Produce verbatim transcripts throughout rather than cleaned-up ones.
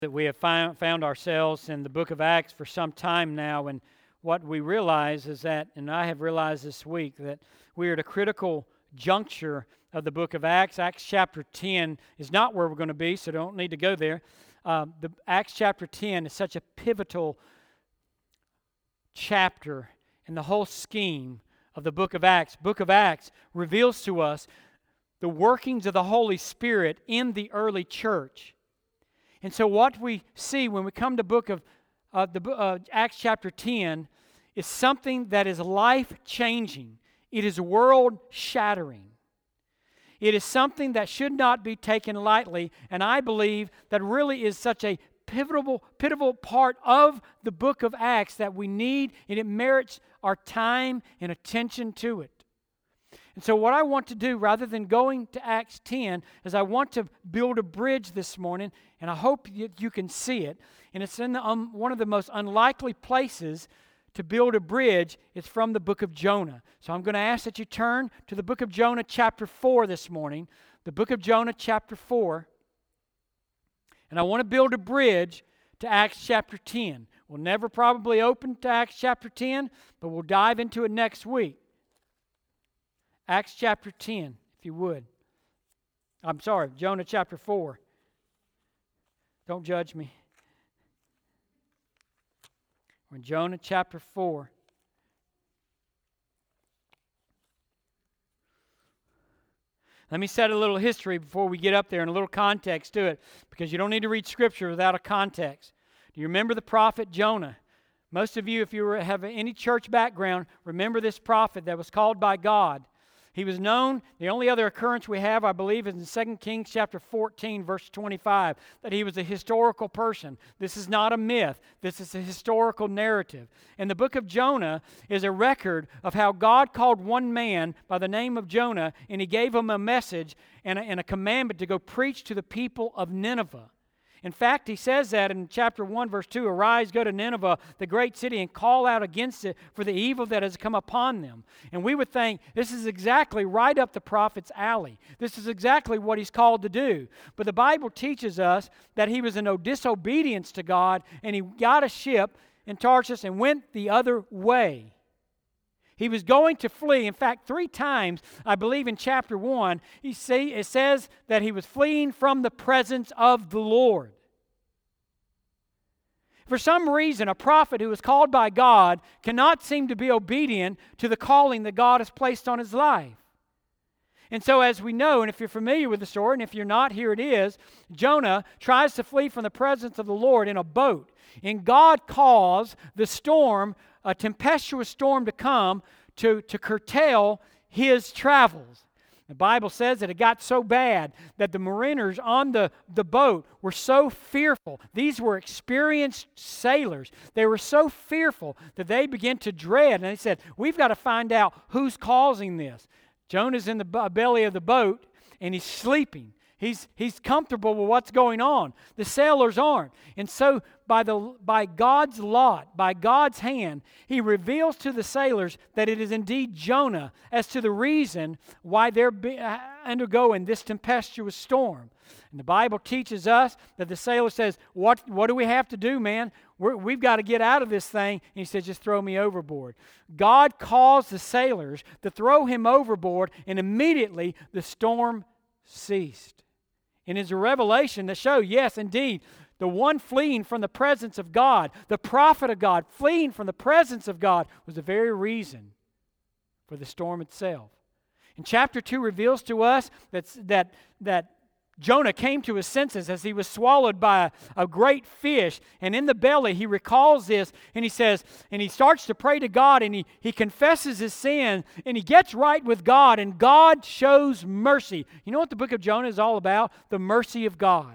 that we have found, found ourselves in the book of Acts for some time now, and what we realize is that, and I have realized this week, that we are at a critical juncture of the book of Acts. Acts chapter ten is not where we're going to be, so don't need to go there. Uh, the Acts chapter ten is such a pivotal chapter in the whole scheme of the book of Acts. Book of Acts reveals to us the workings of the Holy Spirit in the early church. And so what we see when we come to book of uh, the uh, Acts chapter ten is something that is life-changing. It is world-shattering. It is something that should not be taken lightly, and I believe that really is such a pivotal, pivotal part of the book of Acts that we need, and it merits our time and attention to it. And so what I want to do, rather than going to Acts ten, is I want to build a bridge this morning, and I hope you, you can see it. And it's in the, um, one of the most unlikely places to build a bridge. It's from the book of Jonah. So I'm going to ask that you turn to the book of Jonah chapter four this morning. The book of Jonah chapter four. And I want to build a bridge to Acts chapter ten. We'll never probably open to Acts chapter ten, but we'll dive into it next week. Acts chapter ten, if you would. I'm sorry, Jonah chapter four. Don't judge me. We're in Jonah chapter four. Let me set a little history before we get up there and a little context to it, because you don't need to read Scripture without a context. Do you remember the prophet Jonah? Most of you, if you have any church background, remember this prophet that was called by God. He was known, the only other occurrence we have, I believe, is in Second Kings chapter fourteen, verse twenty-five, that he was a historical person. This is not a myth. This is a historical narrative. And the book of Jonah is a record of how God called one man by the name of Jonah, and he gave him a message and a, and a commandment to go preach to the people of Nineveh. In fact, he says that in chapter one, verse two, "Arise, go to Nineveh, the great city, and call out against it for the evil that has come upon them." And we would think this is exactly right up the prophet's alley. This is exactly what he's called to do. But the Bible teaches us that he was in no disobedience to God, and he got a ship in Tarshish and went the other way. He was going to flee. In fact, three times, I believe in chapter one, he say, it says that he was fleeing from the presence of the Lord. For some reason, a prophet who is called by God cannot seem to be obedient to the calling that God has placed on his life. And so as we know, and if you're familiar with the story, and if you're not, here it is, Jonah tries to flee from the presence of the Lord in a boat. And God caused the storm, a tempestuous storm, to come to, to curtail his travels. The Bible says that it got so bad that the mariners on the, the boat were so fearful. These were experienced sailors. They were so fearful that they began to dread. And they said, we've got to find out who's causing this. Jonah's in the belly of the boat, and he's sleeping. He's, he's comfortable with what's going on. The sailors aren't. And so by, the, by God's lot, by God's hand, he reveals to the sailors that it is indeed Jonah as to the reason why they're be, uh, undergoing this tempestuous storm. And the Bible teaches us that the sailor says, what, what do we have to do, man? We're, we've got to get out of this thing. And he says, just throw me overboard. God caused the sailors to throw him overboard, and immediately the storm ceased. And it's a revelation to show, yes, indeed, the one fleeing from the presence of God, the prophet of God, fleeing from the presence of God, was the very reason for the storm itself. And chapter two reveals to us that, that, that Jonah came to his senses as he was swallowed by a, a great fish. And in the belly, he recalls this, and he says, and he starts to pray to God, and he, he confesses his sin, and he gets right with God, and God shows mercy. You know what the book of Jonah is all about? The mercy of God.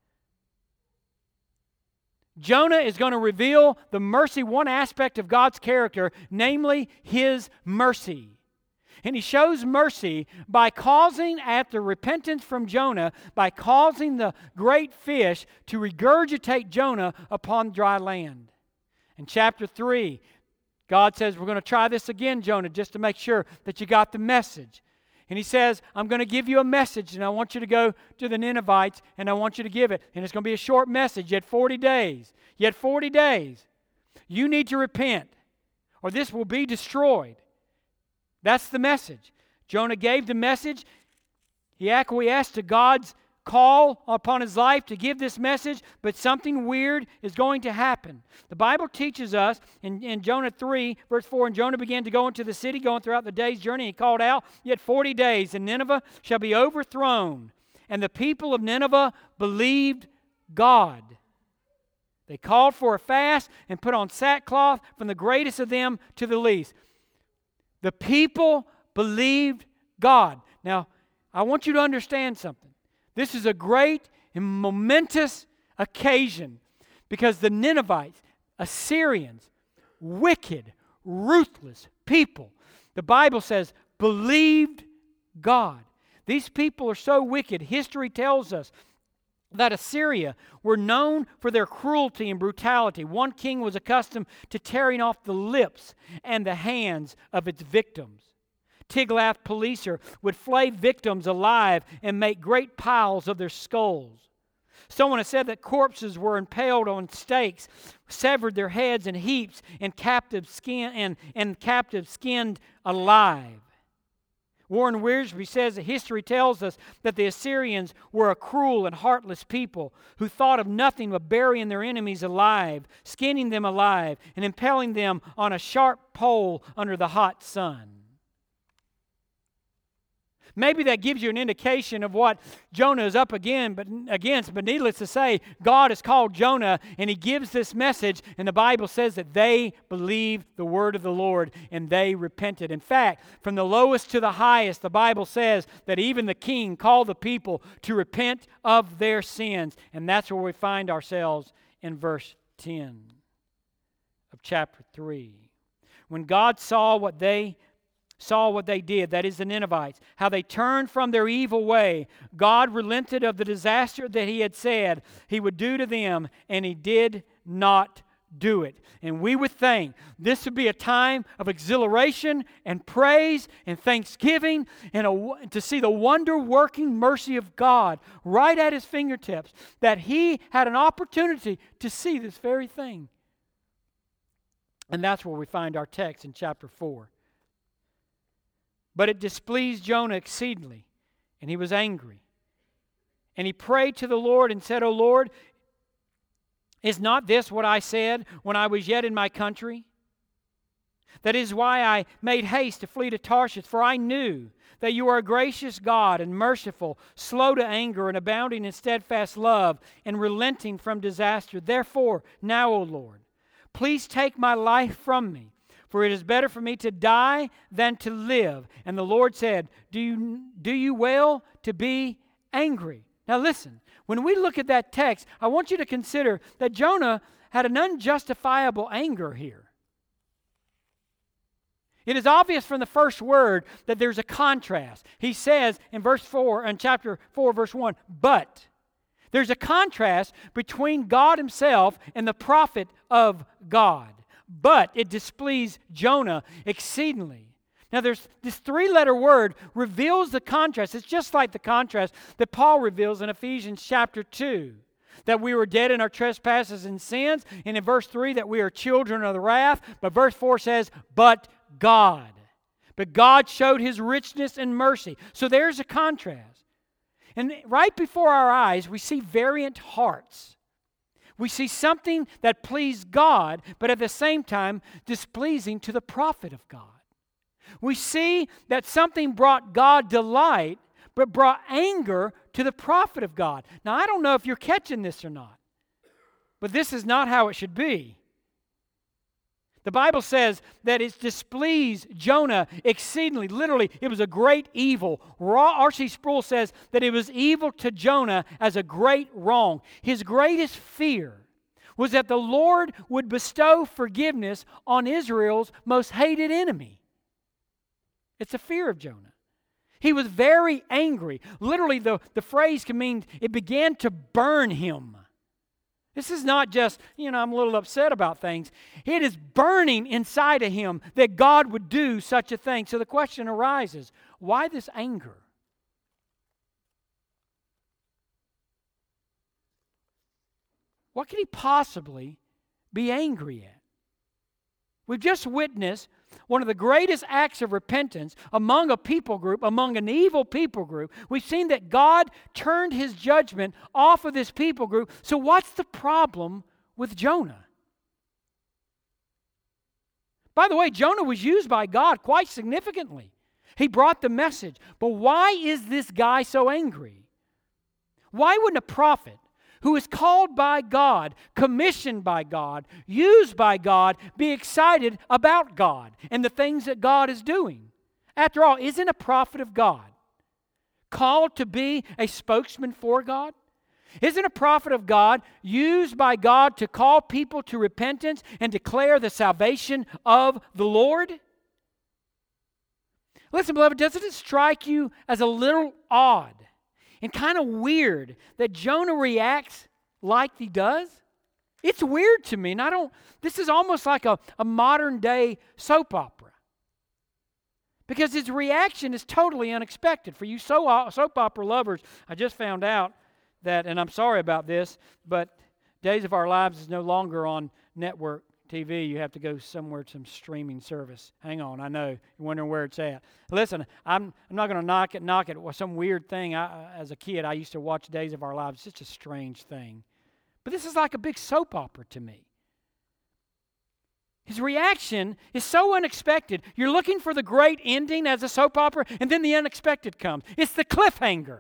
Jonah is going to reveal the mercy, one aspect of God's character, namely his mercy. And he shows mercy by causing, after repentance from Jonah, by causing the great fish to regurgitate Jonah upon dry land. In chapter three, God says, we're going to try this again, Jonah, just to make sure that you got the message. And he says, I'm going to give you a message, and I want you to go to the Ninevites, and I want you to give it. And it's going to be a short message. Yet forty days. Yet forty days. You need to repent, or this will be destroyed. That's the message. Jonah gave the message. He acquiesced to God's call upon his life to give this message, but something weird is going to happen. The Bible teaches us in, in Jonah three, verse four, and Jonah began to go into the city, going throughout the day's journey. He called out, yet forty days, and Nineveh shall be overthrown. And the people of Nineveh believed God. They called for a fast and put on sackcloth from the greatest of them to the least. The people believed God. Now, I want you to understand something. This is a great and momentous occasion because the Ninevites, Assyrians, wicked, ruthless people, the Bible says, believed God. These people are so wicked. History tells us that Assyria were known for their cruelty and brutality. One king was accustomed to tearing off the lips and the hands of its victims. Tiglath-Pileser would flay victims alive and make great piles of their skulls. Someone has said that corpses were impaled on stakes, severed their heads in heaps, and captive skin and, and captive skinned alive. Warren Wiersbe says that history tells us that the Assyrians were a cruel and heartless people who thought of nothing but burying their enemies alive, skinning them alive, and impaling them on a sharp pole under the hot sun. Maybe that gives you an indication of what Jonah is up again, but against. But needless to say, God has called Jonah, and he gives this message, and the Bible says that they believed the word of the Lord, and they repented. In fact, from the lowest to the highest, the Bible says that even the king called the people to repent of their sins. And that's where we find ourselves in verse ten of chapter three. When God saw what they saw what they did, that is the Ninevites, how they turned from their evil way, God relented of the disaster that he had said he would do to them, and he did not do it. And we would think this would be a time of exhilaration and praise and thanksgiving and a, to see the wonder-working mercy of God right at his fingertips, that he had an opportunity to see this very thing. And that's where we find our text in chapter four. But it displeased Jonah exceedingly, and he was angry. And he prayed to the Lord and said, O Lord, is not this what I said when I was yet in my country? That is why I made haste to flee to Tarshish, for I knew that you are a gracious God and merciful, slow to anger and abounding in steadfast love and relenting from disaster. Therefore, now, O Lord, please take my life from me. For it is better for me to die than to live. And the Lord said, do you, do you well to be angry? Now listen, when we look at that text, I want you to consider that Jonah had an unjustifiable anger here. It is obvious from the first word that there's a contrast. He says in verse four, in chapter four, verse one, but. There's a contrast between God himself and the prophet of God. But it displeased Jonah exceedingly. Now there's this three-letter word reveals the contrast. It's just like the contrast that Paul reveals in Ephesians chapter two. That we were dead in our trespasses and sins. And in verse three that we are children of the wrath. But verse four says, but God. But God showed his richness and mercy. So there's a contrast. And right before our eyes we see variant hearts. We see something that pleased God, but at the same time displeasing to the prophet of God. We see that something brought God delight, but brought anger to the prophet of God. Now, I don't know if you're catching this or not, but this is not how it should be. The Bible says that it displeased Jonah exceedingly. Literally, it was a great evil. R C Sproul says that it was evil to Jonah as a great wrong. His greatest fear was that the Lord would bestow forgiveness on Israel's most hated enemy. It's a fear of Jonah. He was very angry. Literally, the, the phrase can mean it began to burn him. This is not just, you know, I'm a little upset about things. It is burning inside of him that God would do such a thing. So the question arises, why this anger? What could he possibly be angry at? We've just witnessed one of the greatest acts of repentance among a people group, among an evil people group. We've seen that God turned his judgment off of this people group. So what's the problem with Jonah? By the way, Jonah was used by God quite significantly. He brought the message. But why is this guy so angry? Why wouldn't a prophet who is called by God, commissioned by God, used by God, be excited about God and the things that God is doing? After all, isn't a prophet of God called to be a spokesman for God? Isn't a prophet of God used by God to call people to repentance and declare the salvation of the Lord? Listen, beloved, doesn't it strike you as a little odd and kind of weird that Jonah reacts like he does? It's weird to me, and I don't, this is almost like a, a modern day soap opera. Because his reaction is totally unexpected. For you soap opera lovers, I just found out that, and I'm sorry about this, but Days of Our Lives is no longer on network T V. You have to go somewhere to some streaming service. Hang on, I know. You're wondering where it's at. Listen, I'm, I'm not going to knock it, knock it. Some weird thing. I, as a kid, I used to watch Days of Our Lives. It's such a strange thing. But this is like a big soap opera to me. His reaction is so unexpected. You're looking for the great ending as a soap opera, and then the unexpected comes. It's the cliffhanger.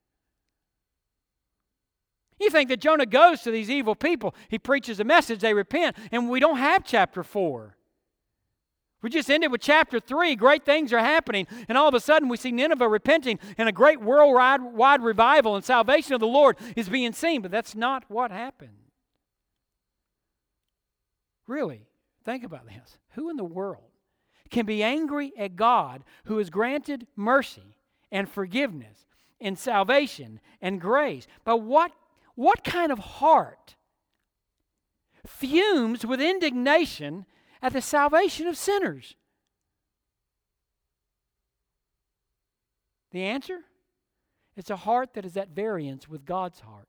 You think that Jonah goes to these evil people, he preaches a message, they repent, and we don't have chapter four. We just ended with chapter three. Great things are happening, and all of a sudden we see Nineveh repenting, and a great worldwide wide revival and salvation of the Lord is being seen. But that's not what happened. Really, think about this. Who in the world can be angry at God who has granted mercy and forgiveness and salvation and grace? But what What kind of heart fumes with indignation at the salvation of sinners? The answer? It's a heart that is at variance with God's heart.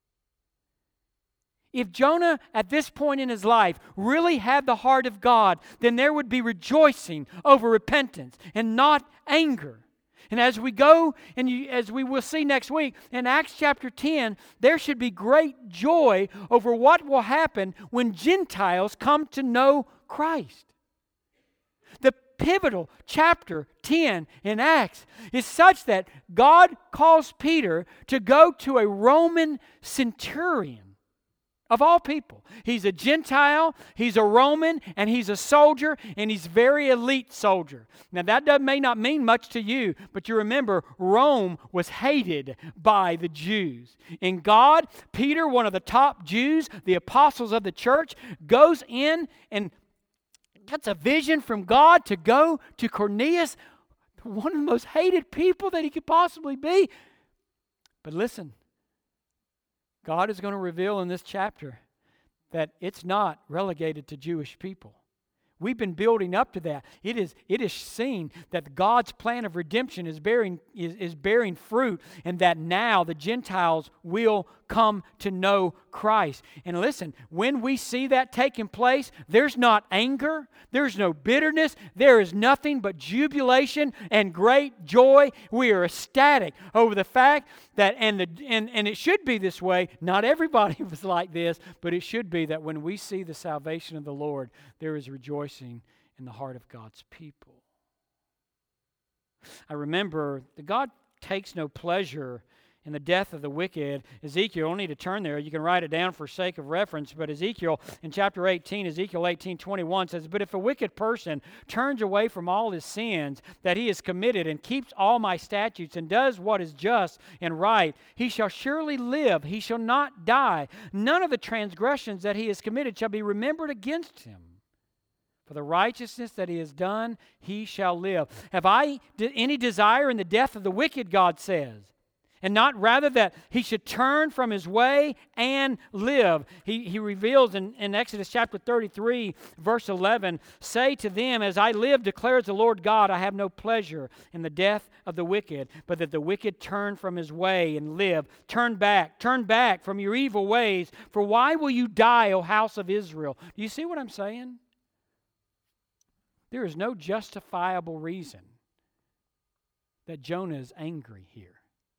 If Jonah at this point in his life really had the heart of God, then there would be rejoicing over repentance and not anger. And as we go, and you, as we will see next week, in Acts chapter ten, there should be great joy over what will happen when Gentiles come to know Christ. The pivotal chapter ten in Acts is such that God calls Peter to go to a Roman centurion. Of all people. He's a Gentile, he's a Roman, and he's a soldier, and he's a very elite soldier. Now that does, may not mean much to you, but you remember Rome was hated by the Jews. And God, Peter, one of the top Jews, the apostles of the church, goes in and gets a vision from God to go to Cornelius, one of the most hated people that he could possibly be. But listen, God is going to reveal in this chapter that it's not relegated to Jewish people. We've been building up to that. It is, it is seen that God's plan of redemption is bearing, is, is bearing fruit, and that now the Gentiles will come to know Christ. And listen, when we see that taking place, there's not anger, there's no bitterness, there is nothing but jubilation and great joy. We are ecstatic over the fact that, and, the, and, and it should be this way, not everybody was like this, but it should be that when we see the salvation of the Lord, there is rejoicing in the heart of God's people. I remember that God takes no pleasure in the death of the wicked. Ezekiel, you'll need to turn there. You can write it down for sake of reference. But Ezekiel, in chapter eighteen, Ezekiel eighteen twenty-one says, "But if a wicked person turns away from all his sins that he has committed and keeps all my statutes and does what is just and right, he shall surely live. He shall not die. None of the transgressions that he has committed shall be remembered against him. For the righteousness that he has done, he shall live. Have I any desire in the death of the wicked," God says. And not rather that he should turn from his way and live. He, he reveals in, in Exodus chapter thirty-three, verse eleven, say to them, as I live, declares the Lord God, I have no pleasure in the death of the wicked, but that the wicked turn from his way and live. Turn back, turn back from your evil ways, for why will you die, O house of Israel? Do you see what I'm saying? There is no justifiable reason that Jonah is angry here,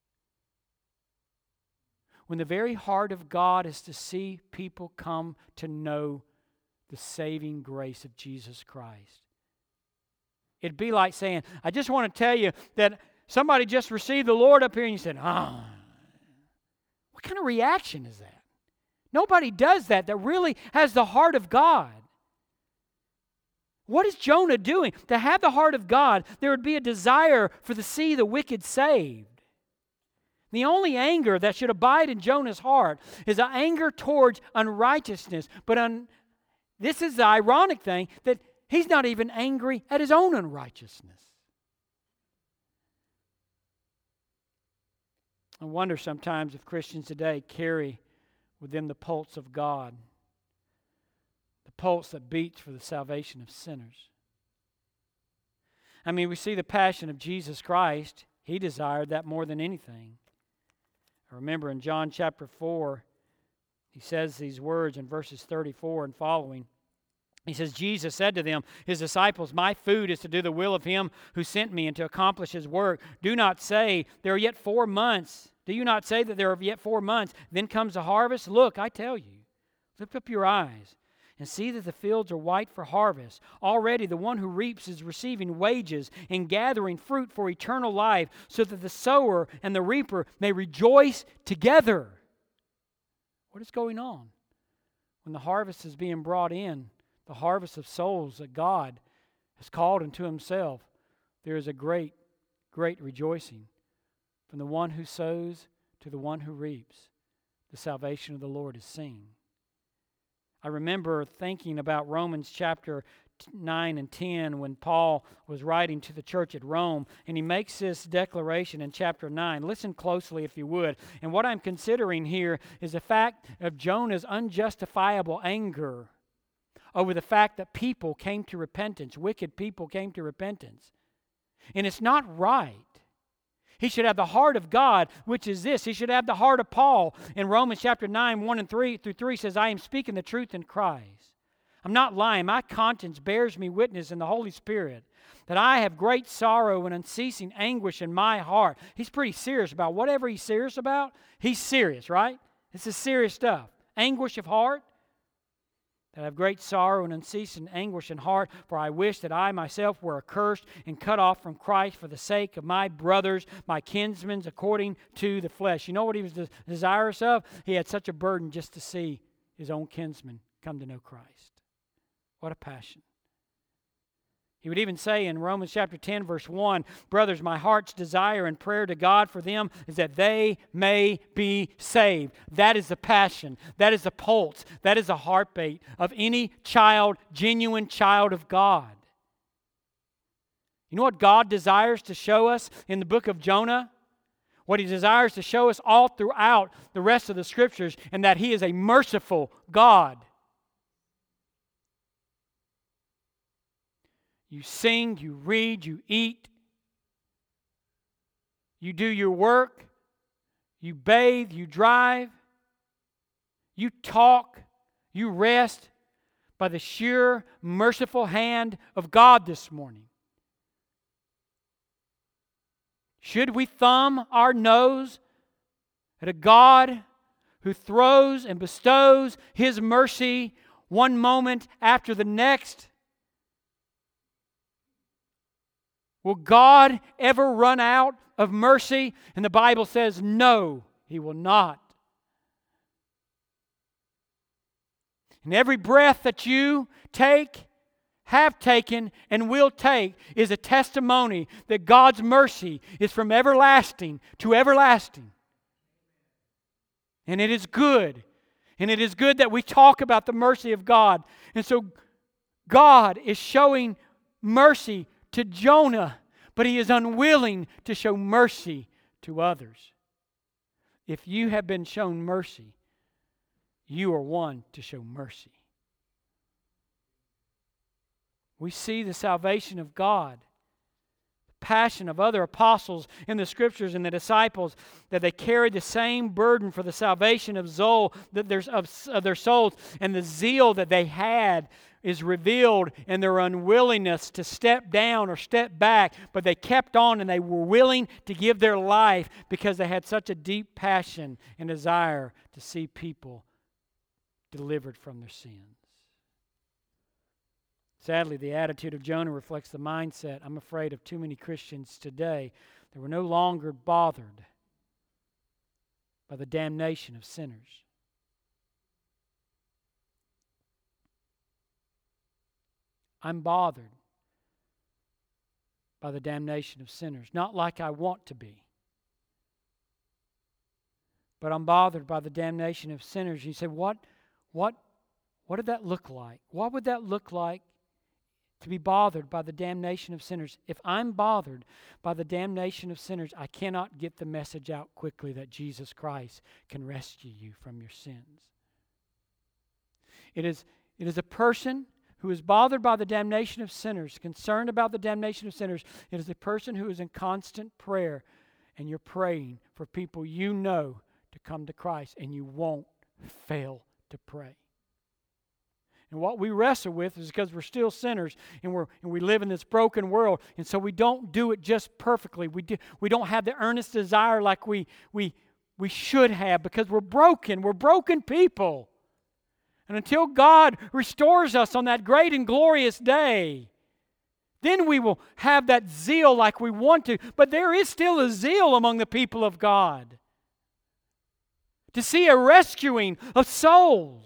when the very heart of God is to see people come to know the saving grace of Jesus Christ. It'd be like saying, I just want to tell you that somebody just received the Lord up here, and you said, ah. What kind of reaction is that? Nobody does that that really has the heart of God. What is Jonah doing? To have the heart of God, there would be a desire for to see the wicked saved. The only anger that should abide in Jonah's heart is an anger towards unrighteousness. But un, this is the ironic thing, that he's not even angry at his own unrighteousness. I wonder sometimes if Christians today carry within the pulse of God, the pulse that beats for the salvation of sinners. I mean, we see the passion of Jesus Christ. He desired that more than anything. I remember in John chapter four, he says these words in verses thirty-four and following. He says, Jesus said to them, his disciples, my food is to do the will of him who sent me and to accomplish his work. Do not say, there are yet four months. Do you not say that there are yet four months? Then comes the harvest. Look, I tell you, lift up your eyes and see that the fields are white for harvest. Already the one who reaps is receiving wages and gathering fruit for eternal life, so that the sower and the reaper may rejoice together. What is going on? When the harvest is being brought in, the harvest of souls that God has called unto himself, there is a great, great rejoicing. From the one who sows to the one who reaps, the salvation of the Lord is seen. I remember thinking about Romans chapter nine and ten when Paul was writing to the church at Rome, and he makes this declaration in chapter nine. Listen closely if you would. And what I'm considering here is the fact of Jonah's unjustifiable anger over the fact that people came to repentance, wicked people came to repentance. And it's not right. He should have the heart of God, which is this. He should have the heart of Paul. In Romans chapter nine, one and three through three says, I am speaking the truth in Christ. I'm not lying. My conscience bears me witness in the Holy Spirit that I have great sorrow and unceasing anguish in my heart. He's pretty serious about whatever he's serious about. He's serious, right? This is serious stuff. Anguish of heart. That I have great sorrow and unceasing anguish in heart, for I wish that I myself were accursed and cut off from Christ for the sake of my brothers, my kinsmen, according to the flesh. You know what he was de- desirous of? He had such a burden just to see his own kinsmen come to know Christ. What a passion. He would even say in Romans chapter ten, verse one, brothers, my heart's desire and prayer to God for them is that they may be saved. That is the passion. That is the pulse. That is the heartbeat of any child, genuine child of God. You know what God desires to show us in the book of Jonah? What he desires to show us all throughout the rest of the scriptures, and that he is a merciful God. You sing, you read, you eat, you do your work, you bathe, you drive, you talk, you rest by the sheer merciful hand of God this morning. Should we thumb our nose at a God who throws and bestows His mercy one moment after the next? Will God ever run out of mercy? And the Bible says, no, He will not. And every breath that you take, have taken, and will take is a testimony that God's mercy is from everlasting to everlasting. And it is good. And it is good that we talk about the mercy of God. And so God is showing mercy to Jonah, but he is unwilling to show mercy to others. if you have been shown mercy, you are one to show mercy. We see the salvation of God, the passion of other apostles in the Scriptures and the disciples, that they carried the same burden for the salvation of, soul, that there's, of, of their souls, and the zeal that they had is revealed in their unwillingness to step down or step back, but they kept on and they were willing to give their life because they had such a deep passion and desire to see people delivered from their sins. Sadly, the attitude of Jonah reflects the mindset, I'm afraid, of too many Christians today that were no longer bothered by the damnation of sinners. I'm bothered by the damnation of sinners, not like I want to be, but I'm bothered by the damnation of sinners. You say, what, what, what did that look like? What would that look like to be bothered by the damnation of sinners? If I'm bothered by the damnation of sinners, I cannot get the message out quickly that Jesus Christ can rescue you from your sins. It is, it is a person who is bothered by the damnation of sinners, concerned about the damnation of sinners. It is a person who is in constant prayer, and you're praying for people you know to come to Christ, and you won't fail to pray. And what we wrestle with is because we're still sinners and, we're, and we live in this broken world. And so we don't do it just perfectly. We, do, we don't have the earnest desire like we, we, we should have because we're broken. We're broken people. And until God restores us on that great and glorious day, then we will have that zeal like we want to. But there is still a zeal among the people of God to see a rescuing of souls.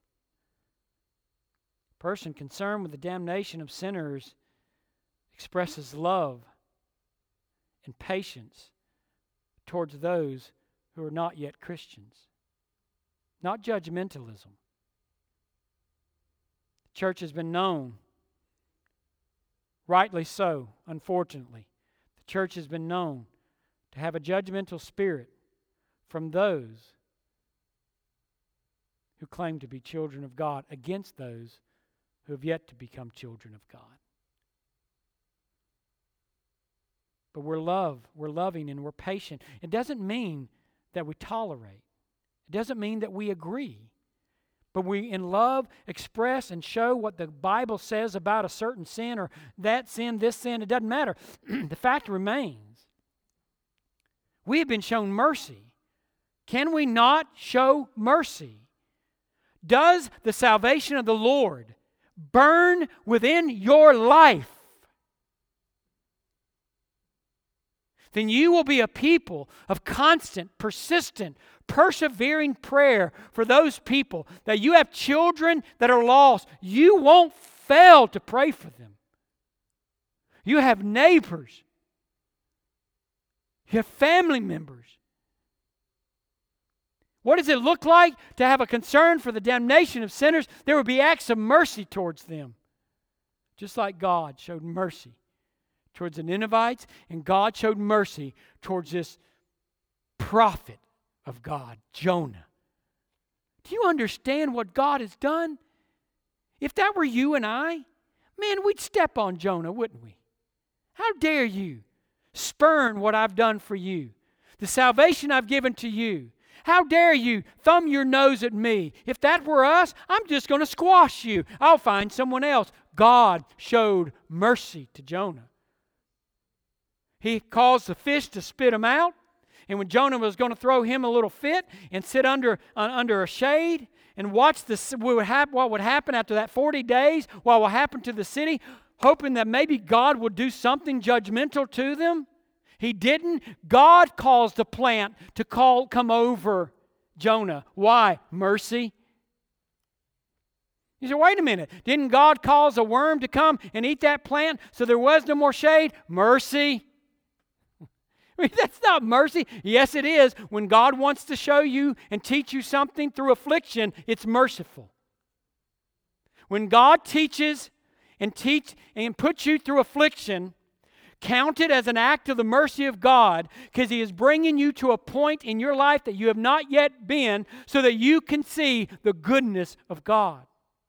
A person concerned with the damnation of sinners expresses love and patience towards those who are not yet Christians. Not judgmentalism. The church has been known, rightly so, unfortunately, the church has been known to have a judgmental spirit from those who claim to be children of God against those who have yet to become children of God. But we're love, we're loving, and we're patient. It doesn't mean that we tolerate. It doesn't mean that we agree. But we, in love, express and show what the Bible says about a certain sin or that sin, this sin. It doesn't matter. The fact remains, we have been shown mercy. Can we not show mercy? Does the salvation of the Lord burn within your life? Then you will be a people of constant, persistent, persevering prayer for those people. That you have children that are lost. You won't fail to pray for them. You have neighbors. You have family members. What does it look like to have a concern for the damnation of sinners? There will be acts of mercy towards them. Just like God showed mercy towards the Ninevites, and God showed mercy towards this prophet of God, Jonah. Do you understand what God has done? If that were you and I, man, we'd step on Jonah, wouldn't we? How dare you spurn what I've done for you, the salvation I've given to you. How dare you thumb your nose at me? If that were us, I'm just going to squash you. I'll find someone else. God showed mercy to Jonah. He caused the fish to spit him out. And when Jonah was going to throw him a little fit and sit under, uh, under a shade and watch this, what would, hap- what would happen after that forty days, what will happen to the city, hoping that maybe God would do something judgmental to them, He didn't. God caused the plant to call, come over Jonah. Why? Mercy. You say, wait a minute. Didn't God cause a worm to come and eat that plant so there was no more shade? Mercy. I mean, that's not mercy. Yes, it is. When God wants to show you and teach you something through affliction, it's merciful. When God teaches and teach and puts you through affliction, Count it as an act of the mercy of God, because He is bringing you to a point in your life that you have not yet been, so that you can see the goodness of God.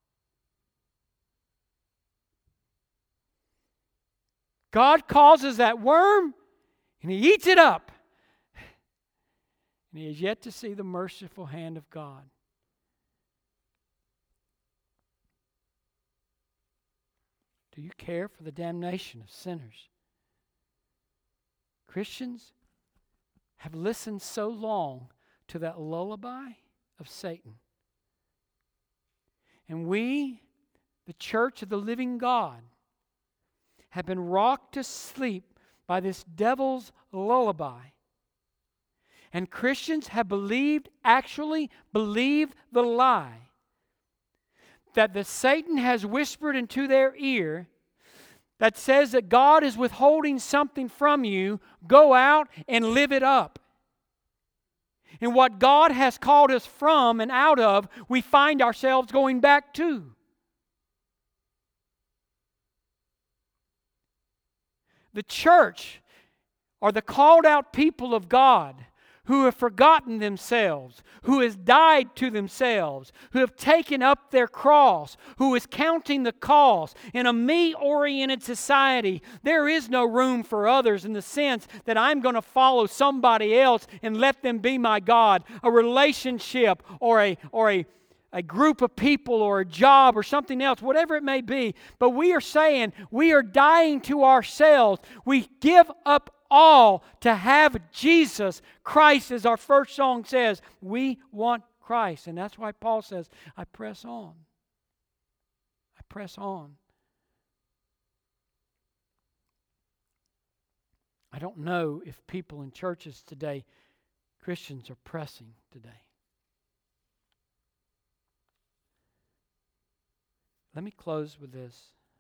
God causes that worm, and He eats it up. And he has yet to see the merciful hand of God. Do you care for the damnation of sinners? Christians have listened so long to that lullaby of Satan. And we, the church of the living God, have been rocked to sleep by this devil's lullaby. And Christians have believed, actually believed the lie that the Satan has whispered into their ear that says that God is withholding something from you. Go out and live it up. And what God has called us from and out of, we find ourselves going back to. The church are the called out people of God who have forgotten themselves, who has died to themselves, who have taken up their cross, who is counting the cost. In a me-oriented society, there is no room for others in the sense that I'm going to follow somebody else and let them be my God. A relationship or a or a a group of people or a job or something else, whatever it may be. But we are saying we are dying to ourselves. We give up all to have Jesus Christ, as our first song says. We want Christ. And that's why Paul says, I press on. I press on. I don't know if people in churches today, Christians, are pressing today. Let me close with this.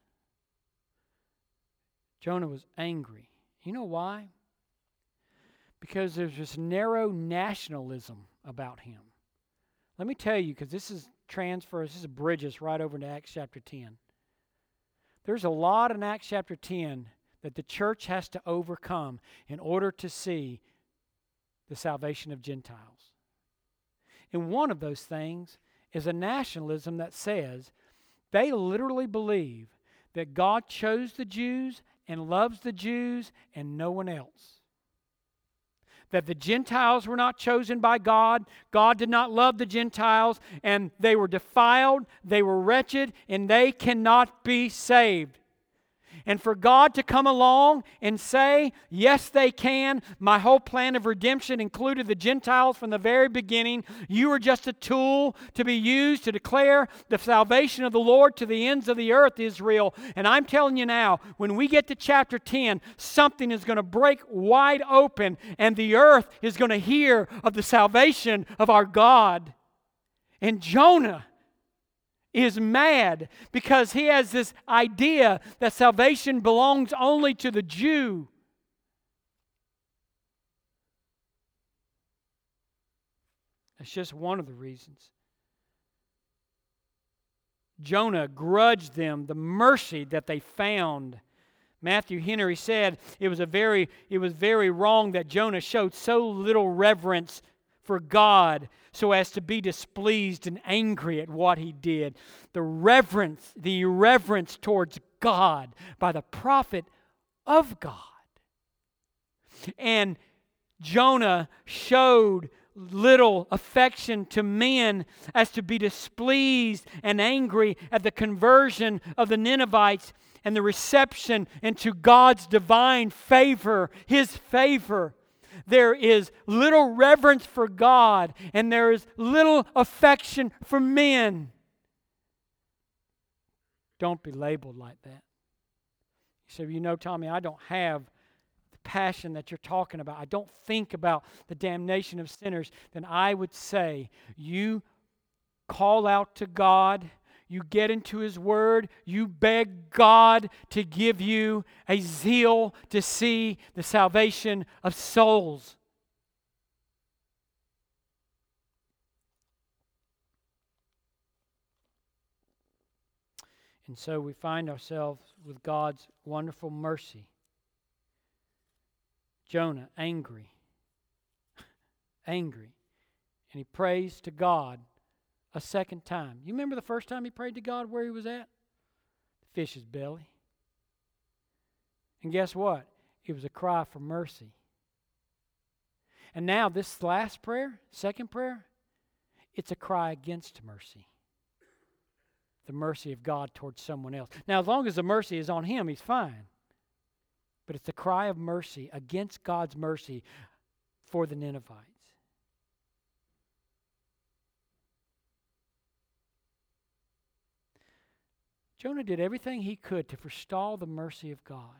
Jonah was angry. You know why? Because there's this narrow nationalism about him. Let me tell you, because this is transfers, this is bridges right over into Acts chapter ten. There's a lot in Acts chapter ten that the church has to overcome in order to see the salvation of Gentiles. And one of those things is a nationalism that says they literally believe that God chose the Jews and loves the Jews and no one else. That the Gentiles were not chosen by God. God did not love the Gentiles, and they were defiled, they were wretched, and they cannot be saved. And for God to come along and say, yes, they can. My whole plan of redemption included the Gentiles from the very beginning. You are just a tool to be used to declare the salvation of the Lord to the ends of the earth, Israel. And I'm telling you now, when we get to chapter ten, something is going to break wide open, and the earth is going to hear of the salvation of our God. And Jonah is mad because he has this idea that salvation belongs only to the Jew. That's just one of the reasons. Jonah grudged them the mercy that they found. Matthew Henry said it was a very it was very wrong that Jonah showed so little reverence for God so as to be displeased and angry at what he did. The reverence, the irreverence towards God by the prophet of God. And Jonah showed little affection to men as to be displeased and angry at the conversion of the Ninevites and the reception into God's divine favor, His favor. There is little reverence for God, and there is little affection for men. Don't be labeled like that. You say, you know, Tommy, I don't have the passion that you're talking about. I don't think about the damnation of sinners. Then I would say, you call out to God. You get into His Word. You beg God to give you a zeal to see the salvation of souls. And so we find ourselves with God's wonderful mercy. Jonah, angry. Angry. And he prays to God a second time. You remember the first time he prayed to God where he was at? The fish's belly. And guess what? It was a cry for mercy. And now this last prayer, second prayer, it's a cry against mercy. The mercy of God towards someone else. Now, as long as the mercy is on him, he's fine. But it's a cry of mercy against God's mercy for the Ninevites. Jonah did everything he could to forestall the mercy of God.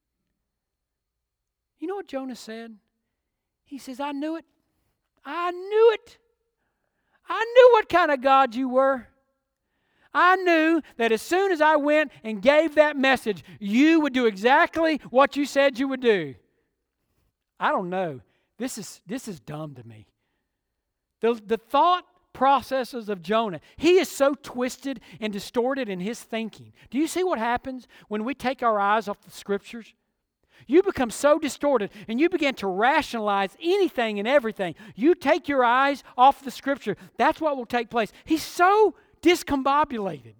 You know what Jonah said? He says, I knew it. I knew it. I knew what kind of God you were. I knew that as soon as I went and gave that message, you would do exactly what you said you would do. I don't know. This is, this is dumb to me. The, the thought processes of Jonah, he is so twisted and distorted in his thinking. Do you see what happens when we take our eyes off the Scriptures? You become so distorted and you begin to rationalize anything and everything. You take your eyes off the Scripture. That's what will take place. He's so discombobulated.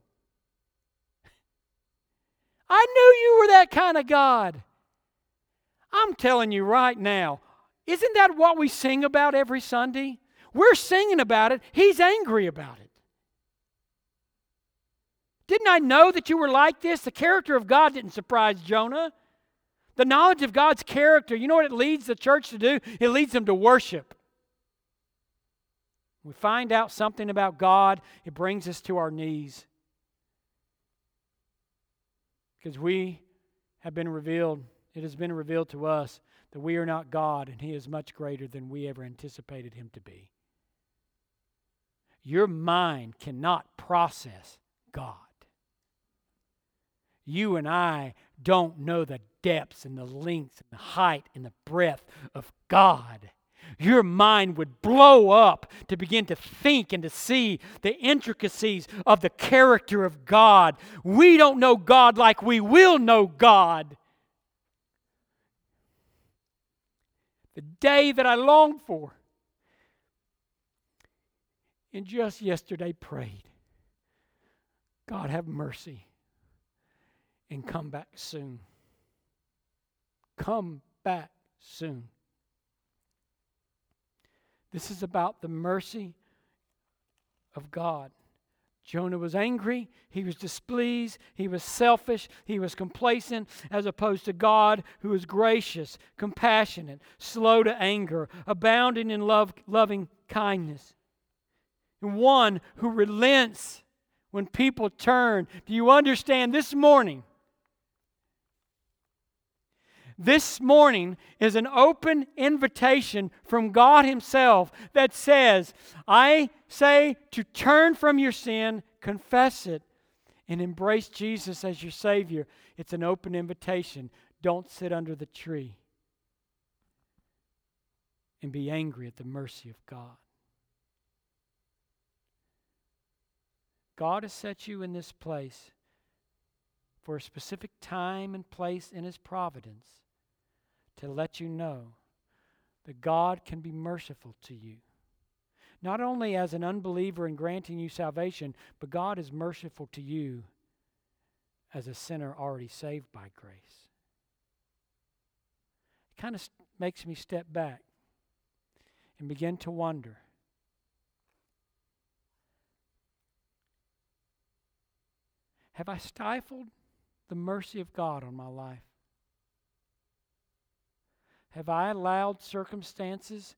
I knew you were that kind of God. I'm telling you right now, isn't that what we sing about every Sunday? We're singing about it. He's angry about it. Didn't I know that you were like this? The character of God didn't surprise Jonah. The knowledge of God's character, you know what it leads the church to do? It leads them to worship. We find out something about God, it brings us to our knees. Because we have been revealed, it has been revealed to us that we are not God and He is much greater than we ever anticipated Him to be. Your mind cannot process God. You and I don't know the depths and the lengths and the height and the breadth of God. Your mind would blow up to begin to think and to see the intricacies of the character of God. We don't know God like we will know God. The day that I longed for. And just yesterday prayed, God have mercy and come back soon. Come back soon. This is about the mercy of God. Jonah was angry, he was displeased, he was selfish, he was complacent, as opposed to God who is gracious, compassionate, slow to anger, abounding in love, loving kindness. And one who relents when people turn. Do you understand this morning? This morning is an open invitation from God Himself that says, I say to turn from your sin, confess it, and embrace Jesus as your Savior. It's an open invitation. Don't sit under the tree and be angry at the mercy of God. God has set you in this place for a specific time and place in His providence to let you know that God can be merciful to you. Not only as an unbeliever in granting you salvation, but God is merciful to you as a sinner already saved by grace. It kind of makes me step back and begin to wonder, have I stifled the mercy of God on my life? Have I allowed circumstances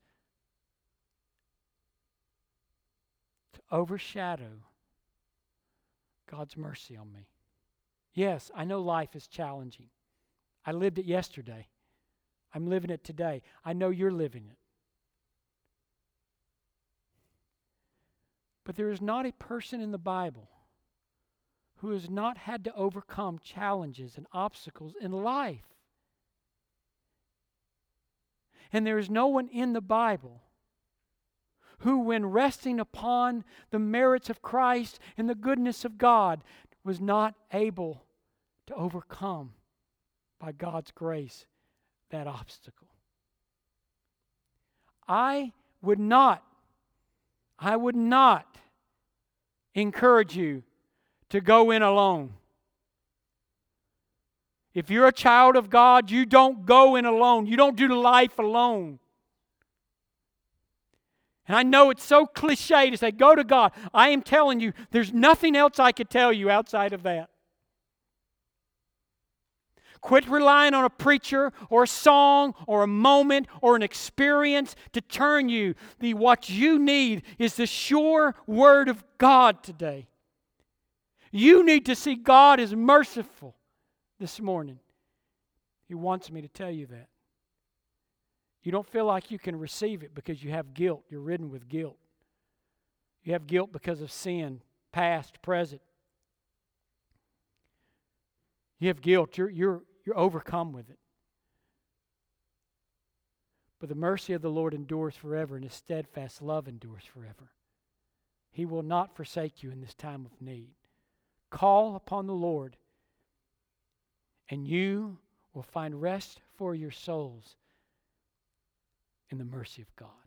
to overshadow God's mercy on me? Yes, I know life is challenging. I lived it yesterday. I'm living it today. I know you're living it. But there is not a person in the Bible who has not had to overcome challenges and obstacles in life. And there is no one in the Bible who, when resting upon the merits of Christ and the goodness of God, was not able to overcome, by God's grace, that obstacle. I would not, I would not encourage you to go in alone. If you're a child of God, you don't go in alone. You don't do life alone. And I know it's so cliche to say, go to God. I am telling you, there's nothing else I could tell you outside of that. Quit relying on a preacher or a song or a moment or an experience to turn you. The what you need is the sure Word of God today. You need to see God as merciful this morning. He wants me to tell you that. You don't feel like you can receive it because you have guilt. You're ridden with guilt. You have guilt because of sin, past, present. You have guilt. You're, you're, you're overcome with it. But the mercy of the Lord endures forever, and His steadfast love endures forever. He will not forsake you in this time of need. Call upon the Lord, and you will find rest for your souls in the mercy of God.